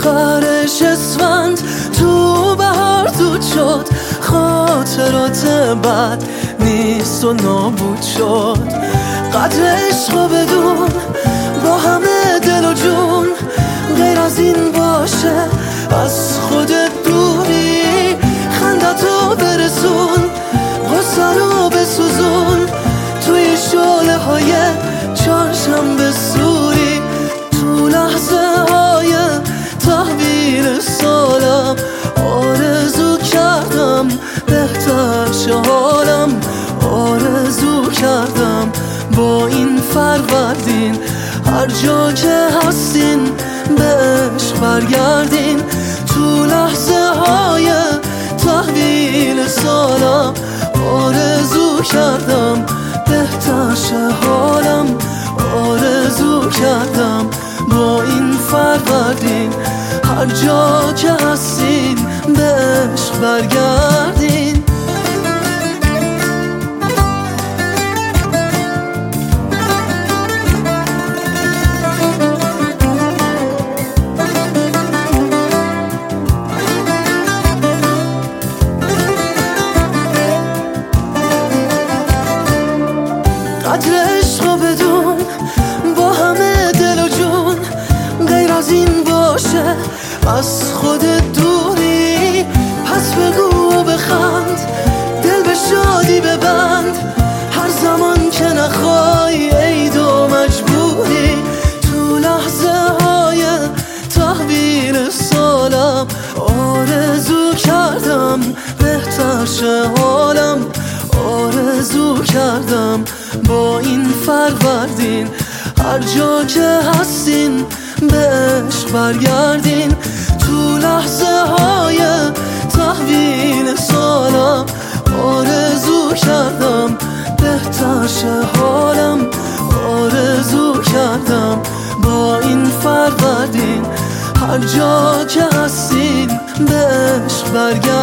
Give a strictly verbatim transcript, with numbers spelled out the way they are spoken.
آخرش اسفند تو بهار دود شد، خاطرات بد نیست و نابود شد. قدر عشق و بدون با همه دل و جون، غیر از این باشه از خودت دوری. خندتو برسون، غصه رو بسوزون، توی شعله های چهارشنبه سوری. تو لحظه های تحویل سالم آرزو کردم بهتر شه حالم، آرزو کردم با این فروردین هر جا که هستین به عشق برگردین. تو لحظه های تحویل سالم آرزو کردم بهتر شه حالم، آرزو کردم با این فروردین هر جا که هستین به عشق برگردین. قدر عشق و بدون با همه دل و جون، غیر از این باشه از خودت دوری. پس بگو و بخند، دل به شادی ببند، هر زمان که نخوای عید و مجبوری. تو لحظه های تحویل سالم آرزو کردم بهتر شه حالم، آرزو کردم با این فروردین هر جا که هستین به عشق برگردین. تو لحظه های تحویل سالم آرزو کردم بهتر شه حالم، آرزو کردم با این فروردین هر جا که هستین به عشق برگردین.